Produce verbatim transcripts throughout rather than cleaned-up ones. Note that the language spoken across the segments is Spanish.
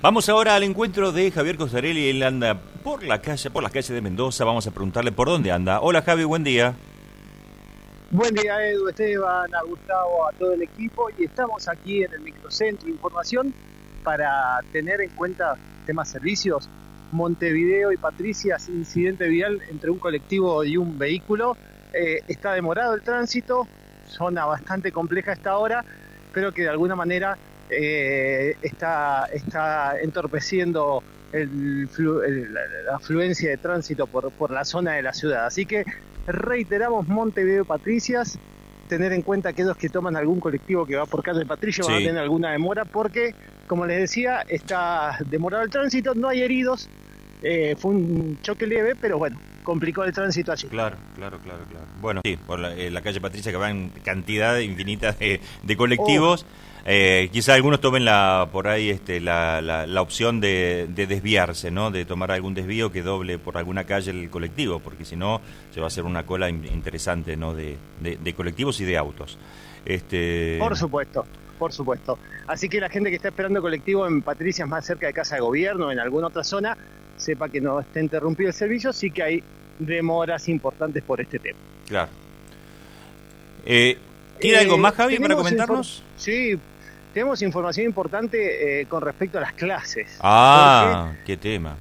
Vamos ahora al encuentro de Javier Cosarelli. Él anda por la calle, por las calles de Mendoza. Vamos a preguntarle por dónde anda. Hola, Javi, buen día. Buen día, Edu, Esteban, a Gustavo, a todo el equipo. Y estamos aquí en el microcentro de información para tener en cuenta temas servicios. Montevideo y Patricias, incidente vial entre un colectivo y un vehículo. Eh, está demorado el tránsito, zona bastante compleja a esta hora, pero que de alguna manera eh, está, está entorpeciendo el, el, la afluencia de tránsito por, por la zona de la ciudad. Así que reiteramos, Montevideo y Patricias, tener en cuenta aquellos que toman algún colectivo que va por calle Patricia, sí, van a tener alguna demora porque, como les decía, está demorado el tránsito, no hay heridos, eh, fue un choque leve, pero bueno, complicó el tránsito allí. Claro, claro, claro, claro. Bueno, sí, por la, eh, la calle Patricia, que van cantidad infinita de, de colectivos. Oh. Eh, quizá algunos tomen la por ahí este, la, la, la opción de, de desviarse, ¿no? De tomar algún desvío que doble por alguna calle el colectivo, porque si no se va a hacer una cola interesante, ¿no? De, de, de colectivos y de autos. Este... Por supuesto, por supuesto. Así que la gente que está esperando colectivo en Patricias, más cerca de Casa de Gobierno, en alguna otra zona, sepa que no está interrumpido el servicio, sí que hay demoras importantes por este tema. Claro. Eh, ¿Tiene eh, algo más, Javi, para comentarnos? Sí, tenemos información importante eh, con respecto a las clases. Ah, qué tema.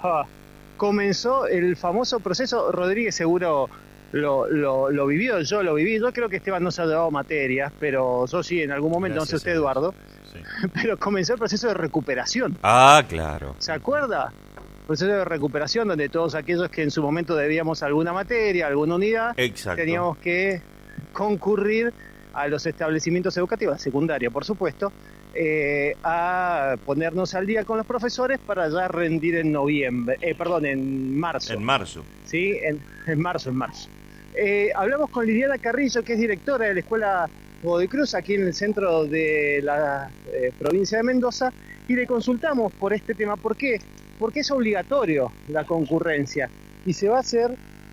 Comenzó el famoso proceso, Rodríguez seguro lo, lo, lo vivió, yo lo viví, yo creo que Esteban no se ha llevado materias, pero yo sí en algún momento, gracias, no sé usted, Eduardo, sí. Pero comenzó el proceso de recuperación. Ah, claro. ¿Se acuerda? Proceso de recuperación donde todos aquellos que en su momento debíamos alguna materia, alguna unidad, exacto, teníamos que concurrir a los establecimientos educativos, secundaria por supuesto, eh, a ponernos al día con los profesores para ya rendir en noviembre, eh, perdón, en marzo. En marzo. Sí, en, en marzo, en marzo. Eh, hablamos con Liliana Carrillo, que es directora de la Escuela Godoy Cruz, aquí en el centro de la eh, provincia de Mendoza, y le consultamos por este tema. ¿Por qué? Porque es obligatorio la concurrencia y se va a hacer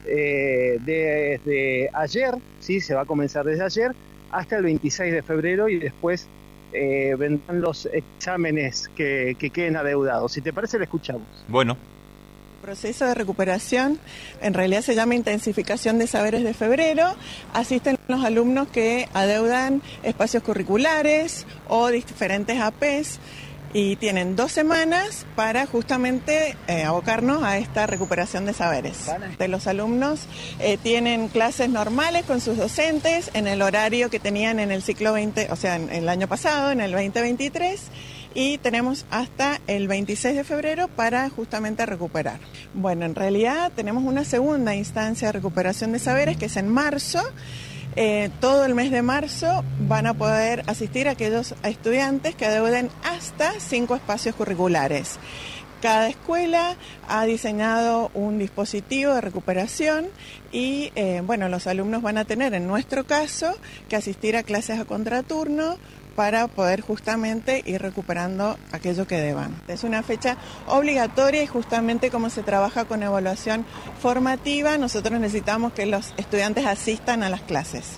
eh, desde ayer, sí, se va a comenzar desde ayer hasta el veintiséis de febrero y después eh, vendrán los exámenes que, que queden adeudados. Si te parece, le escuchamos. Bueno. El proceso de recuperación en realidad se llama intensificación de saberes de febrero. Asisten los alumnos que adeudan espacios curriculares o diferentes A P Es. Y tienen dos semanas para justamente eh, abocarnos a esta recuperación de saberes. De los alumnos eh, tienen clases normales con sus docentes en el horario que tenían en el ciclo veinte, o sea, en el año pasado, en el veinte veintitrés, y tenemos hasta el veintiséis de febrero para justamente recuperar. Bueno, en realidad tenemos una segunda instancia de recuperación de saberes que es en marzo. Eh, todo el mes de marzo van a poder asistir a aquellos estudiantes que adeuden hasta cinco espacios curriculares. Cada escuela ha diseñado un dispositivo de recuperación y eh, bueno, los alumnos van a tener, en nuestro caso, que asistir a clases a contraturno para poder justamente ir recuperando aquello que deban. Es una fecha obligatoria y justamente como se trabaja con evaluación formativa, nosotros necesitamos que los estudiantes asistan a las clases.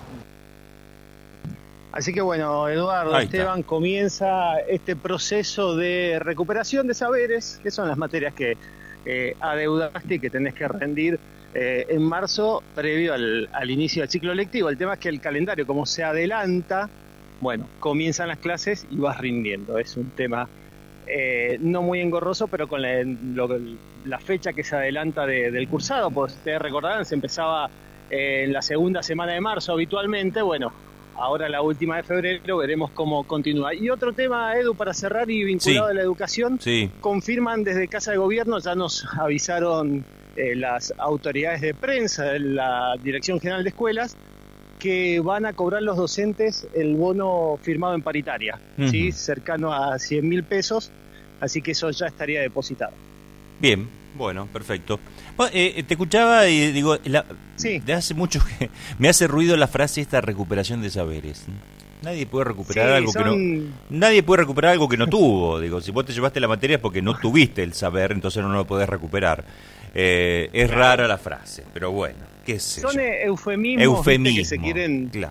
Así que bueno, Eduardo, Esteban, comienza este proceso de recuperación de saberes, que son las materias que eh, adeudaste y que tenés que rendir eh, en marzo previo al, al inicio del ciclo lectivo. El tema es que el calendario, como se adelanta, bueno, comienzan las clases y vas rindiendo. Es un tema eh, no muy engorroso, pero con la, lo, la fecha que se adelanta de, del cursado, pues ustedes recordarán, se empezaba eh, en la segunda semana de marzo habitualmente. Bueno, ahora la última de febrero, veremos cómo continúa. Y otro tema, Edu, para cerrar y vinculado sí. a la educación, sí. confirman desde Casa de Gobierno, ya nos avisaron eh, las autoridades de prensa de la Dirección General de Escuelas, que van a cobrar los docentes el bono firmado en paritaria, uh-huh. ¿sí? cercano a cien mil pesos, así que eso ya estaría depositado. Bien, bueno, perfecto. Bueno, eh, te escuchaba y digo, la, sí. de hace mucho que me hace ruido la frase esta, recuperación de saberes. Nadie puede recuperar sí, algo son... que no nadie puede recuperar algo que no tuvo. Digo, si vos te llevaste la materia es porque no tuviste el saber, entonces no lo podés recuperar. Eh, es rara la frase, pero bueno, qué sé Son yo. eufemismos Eufemismo, que se quieren claro.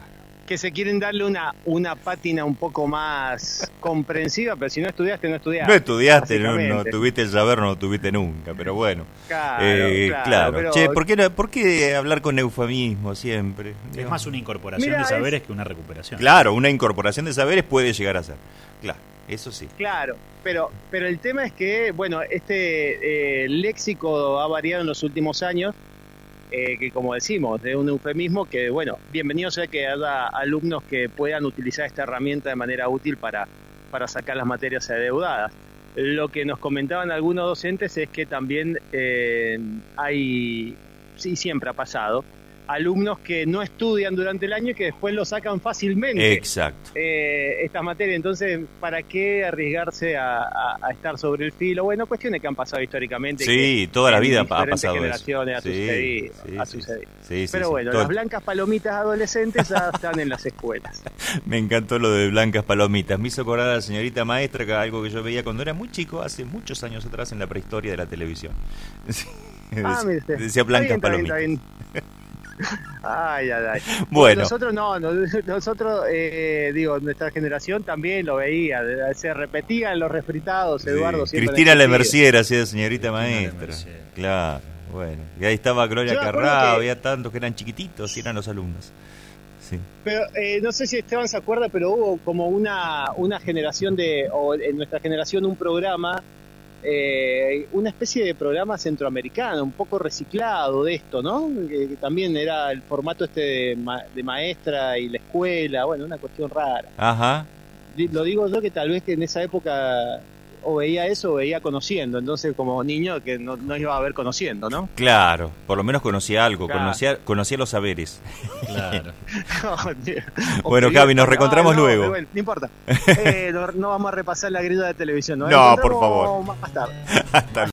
que se quieren darle una, una pátina un poco más comprensiva, pero si no estudiaste, no estudiaste. No estudiaste, no, no tuviste el saber, no lo tuviste nunca, pero bueno. Claro, eh, claro. claro. Pero... Che, ¿por qué, ¿por qué hablar con eufemismo siempre? Es Digo, más una incorporación Mirá, de saberes es... que una recuperación. Claro, una incorporación de saberes puede llegar a ser. Claro, eso sí. Claro, pero, pero el tema es que, bueno, este eh, léxico ha variado en los últimos años. Eh, que como decimos, de un eufemismo que, bueno, bienvenido sea que haya alumnos que puedan utilizar esta herramienta de manera útil para, para sacar las materias adeudadas. Lo que nos comentaban algunos docentes es que también eh, hay, sí, siempre ha pasado, alumnos que no estudian durante el año y que después lo sacan fácilmente. Exacto. Eh, esta materia, entonces, ¿para qué arriesgarse a, a, a estar sobre el filo? Bueno, cuestiones que han pasado históricamente. Sí, toda la vida ha pasado generaciones eso. Ha sucedido. Sí, sí, ha sí, sucedido. Sí, sí, Pero sí, bueno, todo... las blancas palomitas adolescentes ya están en las escuelas. Me encantó lo de blancas palomitas. Me hizo acordar a la señorita maestra, que algo que yo veía cuando era muy chico, hace muchos años atrás, en la prehistoria de la televisión. Ah, decía, decía blancas está bien, palomitas. Está bien, está bien. Ay, ay, ay. Bueno. Nosotros no, nosotros, eh, digo, nuestra generación también lo veía, se repetía en los refritados, Eduardo. Sí. Cristina Lemercier hacía de señorita maestra. Claro, bueno. Y ahí estaba Gloria Carrá, que... había tantos que eran chiquititos y eran los alumnos. Sí. Pero eh, no sé si Esteban se acuerda, pero hubo como una, una generación de, o en nuestra generación un programa, Eh, una especie de programa centroamericano, un poco reciclado de esto, ¿no? Que, que también era el formato este de, ma, de maestra y la escuela, bueno, una cuestión rara. Ajá. Lo digo yo que tal vez que en esa época o veía eso o veía Conociendo, entonces como niño que no, no iba a ver Conociendo, ¿no? Claro, por lo menos conocía algo, claro. conocía, conocía los saberes. Claro. Oh, bueno, Javi, nos reencontramos ah, no, luego. Bueno, no importa. Eh, no, no vamos a repasar la grilla de televisión, ¿no? No, por favor. Más tarde. Hasta